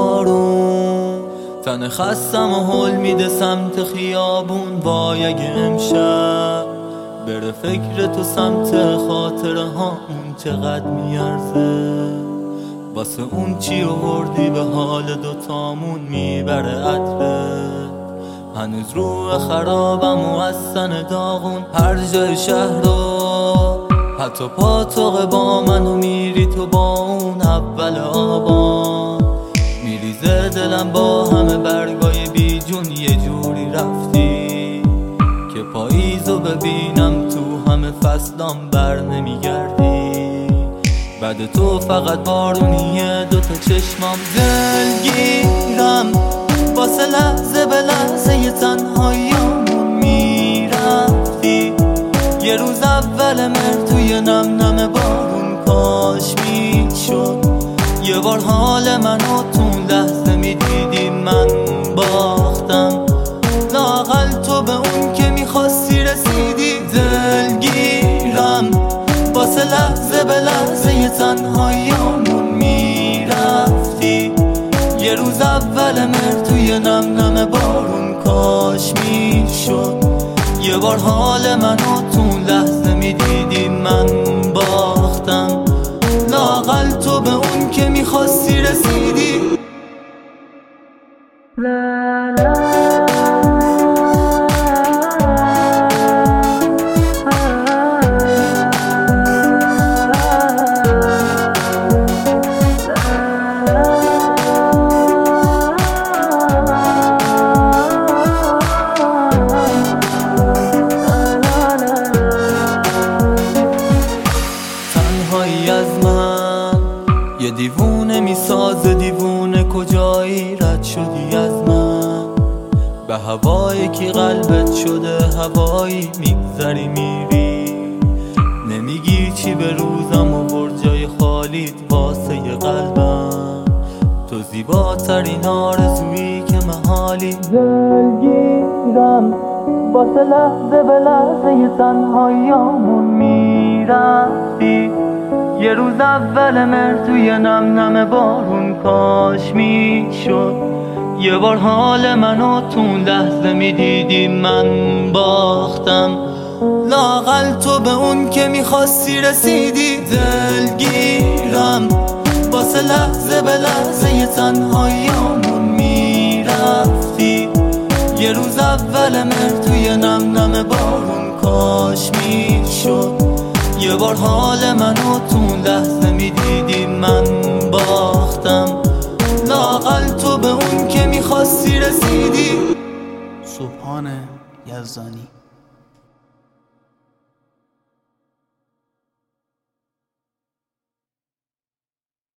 بارون. تن خستم و حل میده سمت خیابون. وای اگه امشب بره فکر تو سمت خاطره هامون چقدر میارزه. واسه اون چی آوردی به حال دوتامون میبره عطرت. هنوز روح خرابم و از سن داغون. هر جای شهر رو حتی پاتوق با منو میری تو با اون اول آبان. میریزه دلم با همه برگای بی جون. یه جوری رفتی که پاییزو ببینم تو همه فصلام بر نمیگردی. بعد تو فقط بارونیه دوتا چشمام. دلگیرم واسه لحظه به لحظه ی تنهاییامون میرفتی. یه روز اول مهر توی نم نم بارون کاش میشد یه بار حال منو تو لحظه میدیدی من باختم. لااقل تو به اون که میخواستی رسیدی. دلگیرم واسه لحظه به لحظه ی تنهاییامون میرفتی. یه روز اول مهر توی نم نم بارون کاش میشد یه بار حال منو تو لحظه میدیدی من باختم. لااقل تو به اون که میخواستی رسیدی. لا لا از من یه دیوونه میسازه. دیوونه کجایی رد شدی از من؟ به هوایی که قلبت شده هوایی میگذری میری. نمیگی چی به روزم و برجای خالیت واسه ی قلبم. تو زیباترین آرزویی که محالی. دلگیرم واسه لحظه به لحظه ی تنهاییامون میرفتی. یه روز اول مهر توی نم نم بارون کاش میشد یه بار حال منو تو لحظه میدیدی من باختم. لااقل تو به اون که میخواستی رسیدی. دلگیرم واسه لحظه به لحظه ی تنهاییامون میرفتی. یه روز اول مهر توی نم نم بارون کاش میشد یه بار حال منو تو لحظه میدیدی من باختم. لااقل تو به اون که میخواستی رسیدی. سبحان یزدانی.